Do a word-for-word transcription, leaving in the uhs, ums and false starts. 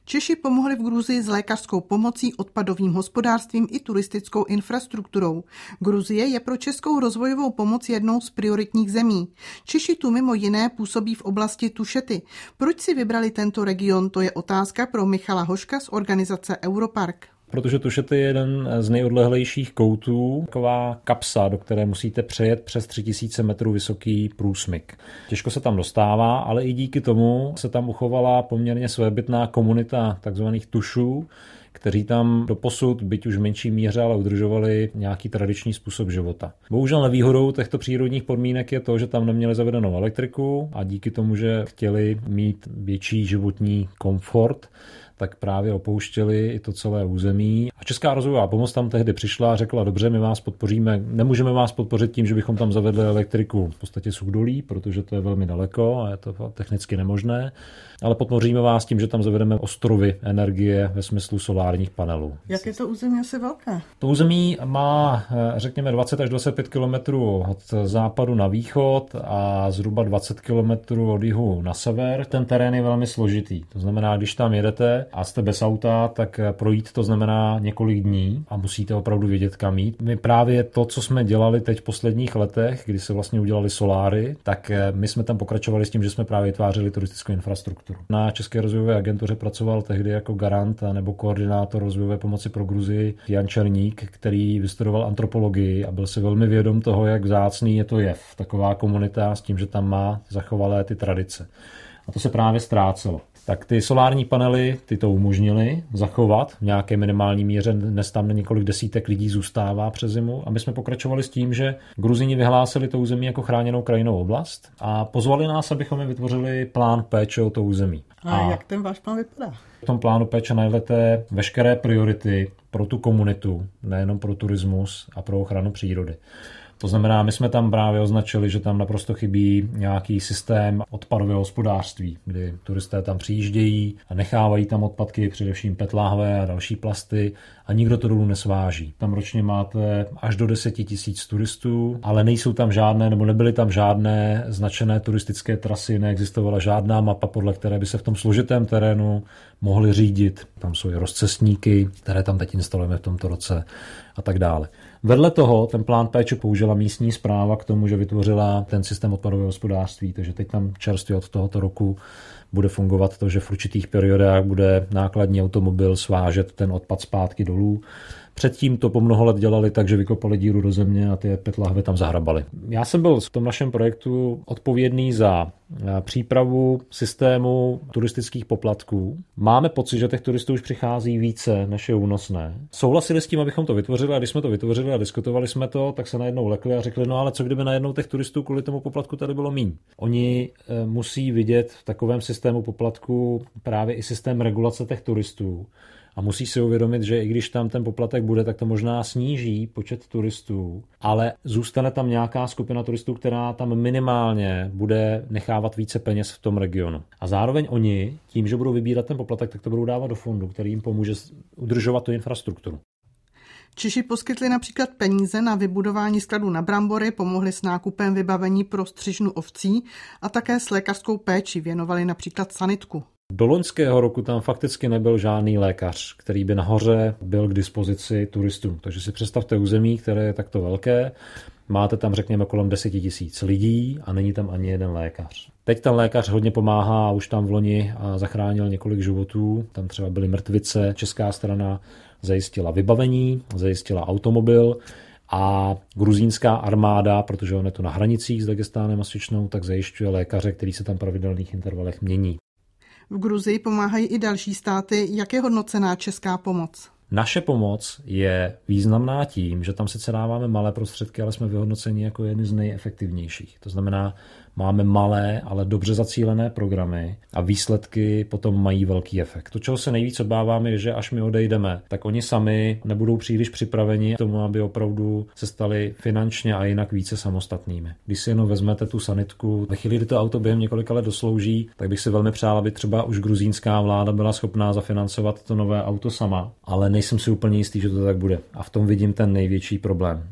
Češi pomohli v Gruzii s lékařskou pomocí, odpadovým hospodářstvím i turistickou infrastrukturou. Gruzie je pro českou rozvojovou pomoc jednou z prioritních zemí. Češi tu mimo jiné působí v oblasti Tušety. Proč si vybrali tento region, to je otázka pro Michala Hoška z organizace Europark. Protože Tušety je jeden z nejodlehlejších koutů, taková kapsa, do které musíte přejet přes tři tisíce metrů vysoký průsmyk. Těžko se tam dostává, ale i díky tomu se tam uchovala poměrně svébytná komunita takzvaných Tušů, kteří tam doposud, byť už v menší míře, ale udržovali nějaký tradiční způsob života. Bohužel nevýhodou těchto přírodních podmínek je to, že tam neměli zavedenou elektriku a díky tomu, že chtěli mít větší životní komfort, tak právě opouštěli i to celé území. A Česká rozvojová pomoc tam tehdy přišla a řekla, dobře, my vás podpoříme, nemůžeme vás podpořit tím, že bychom tam zavedli elektriku v podstatě z údolí, protože to je velmi daleko a je to technicky nemožné, ale podpoříme vás tím, že tam zavedeme ostrovy energie ve smyslu solárních panelů. Jak je to území asi velké? To území má, řekněme, dvacet až dvacet pět kilometrů od západu na východ a zhruba dvacet kilometrů od jihu na sever. Ten terén je velmi složitý. To znamená, když tam jedete a jste bez auta, tak projít to znamená několik dní a musíte opravdu vědět, kam jít. My právě to, co jsme dělali teď v posledních letech, kdy se vlastně udělali soláry, tak my jsme tam pokračovali s tím, že jsme právě vytvářeli turistickou infrastrukturu. Na České rozvojové agentuře pracoval tehdy jako garant nebo koordinátor rozvojové pomoci pro Gruzii Jan Černík, který vystudoval antropologii a byl si velmi vědom toho, jak vzácný je to jev, taková komunita s tím, že tam má zachovalé ty tradice. A to se právě ztrácelo. Tak ty solární panely, ty to umožnili zachovat v nějaké minimální míře, dnes tam několik desítek lidí zůstává přes zimu a my jsme pokračovali s tím, že Gruzini vyhlásili to území jako chráněnou krajinnou oblast a pozvali nás, abychom jim vytvořili plán péče o to území. A, a jak ten váš plán vypadá? V tom plánu péče najdete veškeré priority pro tu komunitu, nejenom pro turismus a pro ochranu přírody. To znamená, my jsme tam právě označili, že tam naprosto chybí nějaký systém odpadového hospodářství, kdy turisté tam přijíždějí a nechávají tam odpadky, především pé é té láhve a další plasty a nikdo to dolů nesváží. Tam ročně máte až do deset tisíc turistů, ale nejsou tam žádné, nebo nebyly tam žádné značené turistické trasy, neexistovala žádná mapa, podle které by se v tom složitém terénu mohli řídit. Tam jsou i rozcestníky, které tam teď instalujeme v tomto roce a tak dále. Vedle toho ten plán péče použila místní správa k tomu, že vytvořila ten systém odpadového hospodářství, takže teď tam čerstvě od tohoto roku bude fungovat to, že v určitých periodách bude nákladní automobil svážet ten odpad zpátky dolů. Předtím to po mnoho let dělali tak, že vykopali díru do země a ty pé é té láhve tam zahrabali. Já jsem byl v tom našem projektu odpovědný za přípravu systému turistických poplatků. Máme pocit, že těch turistů už přichází více, než je únosné. Souhlasili s tím, abychom to vytvořili a když jsme to vytvořili a diskutovali jsme to, tak se najednou lekli a řekli, no ale co kdyby najednou těch turistů kvůli tomu poplatku tady bylo míň. Oni e, musí vidět v takovém systému poplatku právě i systém regulace těch turistů. A musí si uvědomit, že i když tam ten poplatek bude, tak to možná sníží počet turistů, ale zůstane tam nějaká skupina turistů, která tam minimálně bude nechávat více peněz v tom regionu. A zároveň oni, tím, že budou vybírat ten poplatek, tak to budou dávat do fondu, který jim pomůže udržovat tu infrastrukturu. Češi poskytli například peníze na vybudování skladu na brambory, pomohli s nákupem vybavení pro střižnu ovcí a také s lékařskou péčí, věnovali například sanitku. Do loňského roku tam fakticky nebyl žádný lékař, který by nahoře byl k dispozici turistům. Takže si představte území, které je takto velké, máte tam řekněme kolem deset tisíc lidí a není tam ani jeden lékař. Teď ten lékař hodně pomáhá a už tam v loni zachránil několik životů, tam třeba byly mrtvice, česká strana zajistila vybavení, zajistila automobil a gruzínská armáda, protože on je to na hranicích s Dagestánem a Syčnou, tak zajišťuje lékaře, který se tam v pravidelných intervalech mění. V Gruzii pomáhají i další státy. Jak je hodnocená česká pomoc? Naše pomoc je významná tím, že tam sice dáváme malé prostředky, ale jsme vyhodnoceni jako jedny z nejefektivnějších. To znamená, máme malé, ale dobře zacílené programy a výsledky potom mají velký efekt. To, čeho se nejvíc obáváme, je, že až my odejdeme, tak oni sami nebudou příliš připraveni k tomu, aby opravdu se stali finančně a jinak více samostatnými. Když si jenom vezmete tu sanitku, ve chvíli, kdy to auto během několika let doslouží, tak bych si velmi přál, aby třeba už gruzínská vláda byla schopná zafinancovat to nové auto sama, ale nejsem si úplně jistý, že to tak bude. A v tom vidím ten největší problém.